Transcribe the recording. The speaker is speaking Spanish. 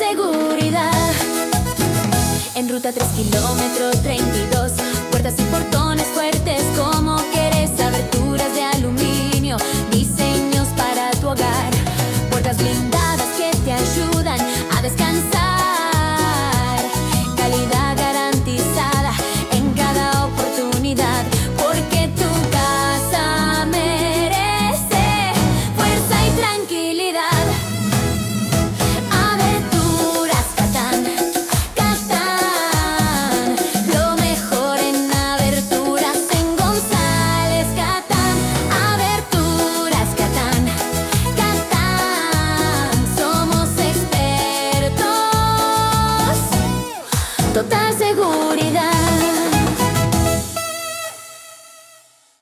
seguridad. En ruta 3 kilómetros 32, puertas y portones fuertes como querés, aberturas de aluminio, diseños para tu hogar, puertas blindadas